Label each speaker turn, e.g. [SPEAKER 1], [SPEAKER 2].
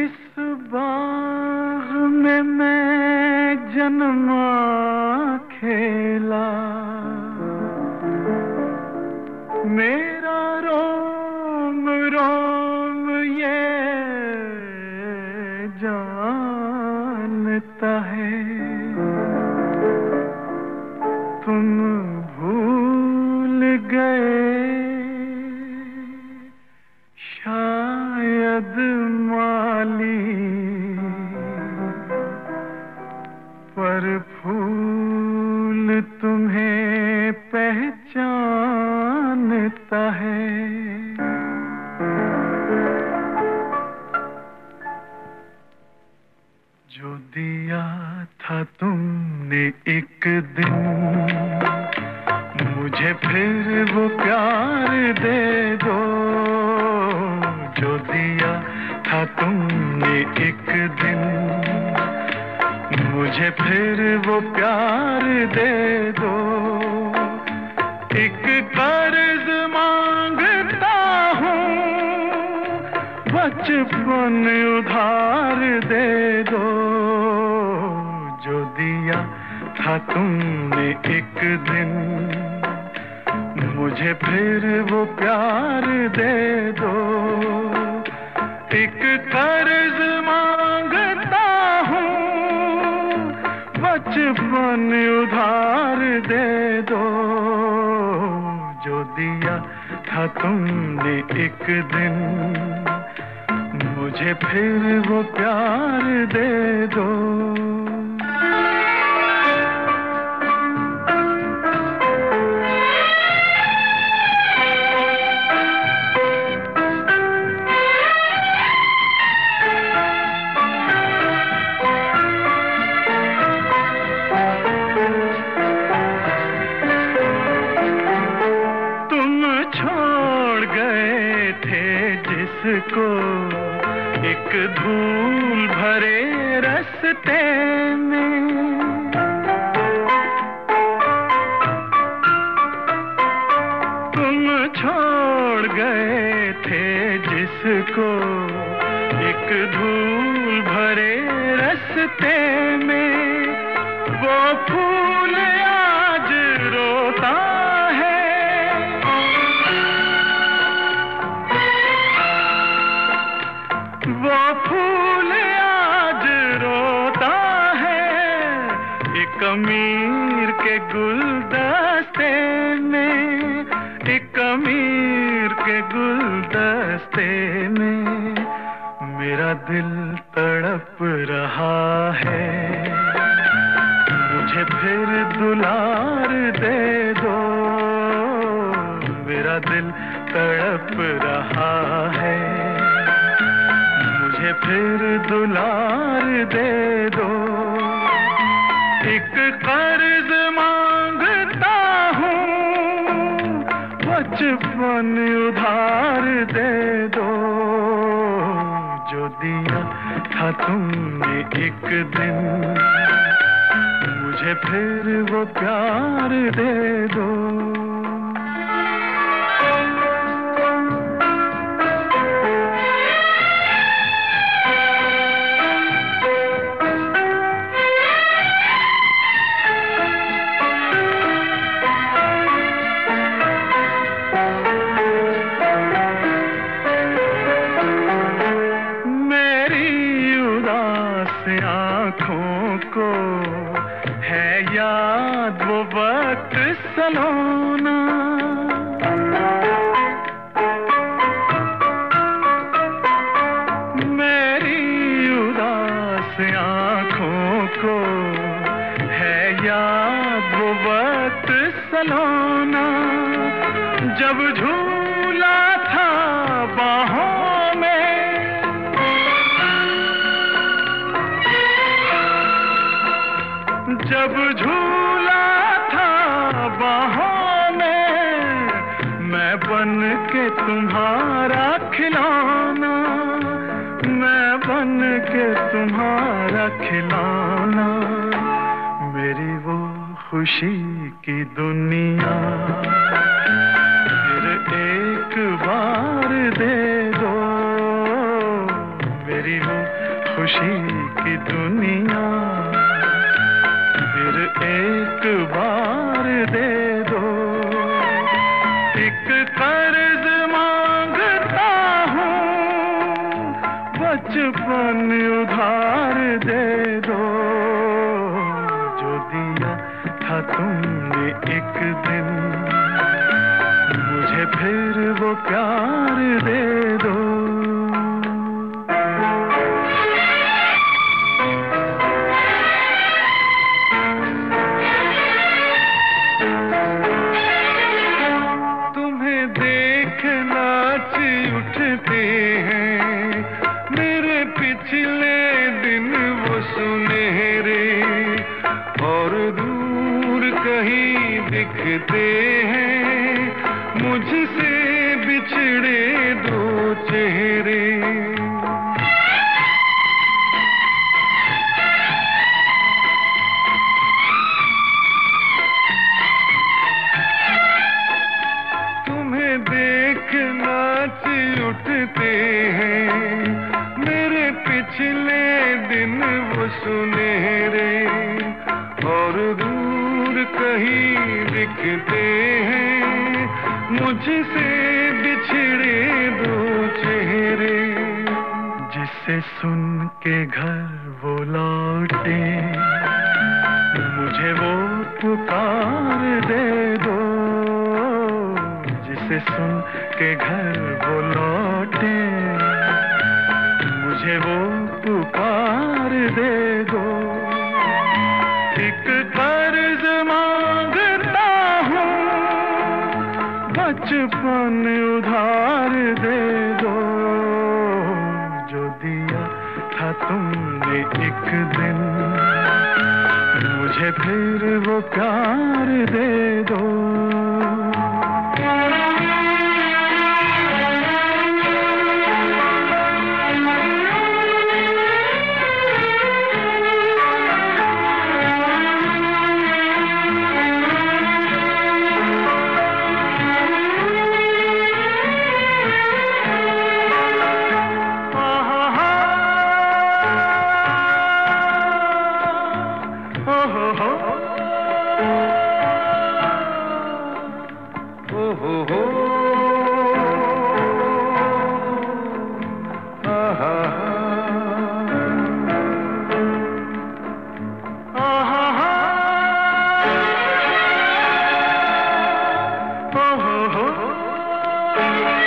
[SPEAKER 1] जिस बाग में मैं जन्मा खेला, मेरा रोम रोम ये जानता है। तुम भूल गए शायद माली, पर फूल तुम्हें पहचानता है। जो दिया था तुमने एक दिन मुझे, फिर वो प्यार दे दो। जो दिया था तुमने एक दिन मुझे, फिर वो प्यार दे दो। एक कर्ज मांगता हूँ, बचपन उधार दे दो। जो दिया था तुमने एक दिन मुझे, फिर वो प्यार दे दो। एक कर्ज मांगता हूँ, बचपन उधार दे दो। जो दिया था तुमने एक दिन मुझे, फिर वो प्यार दे दो। छोड़ गए थे जिसको एक धूल भरे रास्ते में, तुम छोड़ गए थे जिसको एक धूल भरे रास्ते में। वो फूल आज रोता वो फूल आज रोता है, एक अमीर के गुलदस्ते में। एक अमीर के गुलदस्ते में मेरा दिल तड़प रहा है। मुझे फिर दुलार दे दो। मेरा दिल तड़प रहा है, मुझे फिर दुलार दे दो। एक कर्ज मांगता हूँ, बचपन उधार दे दो। जो दिया था तुमने एक दिन मुझे, फिर वो प्यार दे दो। आँखों को है याद वो वक्त सलोना, मेरी उदास आँखों को है याद वो वक्त सलोना। जब झूला था बाहों में, जब झूला था बाहों में, मैं बन के तुम्हारा खिलौना। मैं बन के तुम्हारा खिलौना। मेरी वो खुशी की दुनिया फिर एक बार दे दो। मेरी वो एक कर्ज मांगता हूँ, बचपन उधार दे दो। जो दिया था तुमने एक दिन, मुझे फिर वो प्यार दे दो। उठते हैं मेरे पिछले दिन वो सुनहरे, और दूर कहीं दिखते हैं मुझसे बिछड़े दो चेहरे। तुम्हें देख नाच उठते हैं मेरे पिछले दिन वो सुनहरे, और दूर कहीं दिखते हैं मुझसे बिछड़े दो चेहरे। जिसे सुन के घर वो लौटे, मुझे वो पुकार दे दो। जिसे सुन के घर वो लौटे, मुझे वो पुकार दे दो। एक कर्ज मांगता हूँ, बचपन उधार दे दो। जो दिया था तुमने एक दिन, मुझे फिर वो प्यार दे दो। Oh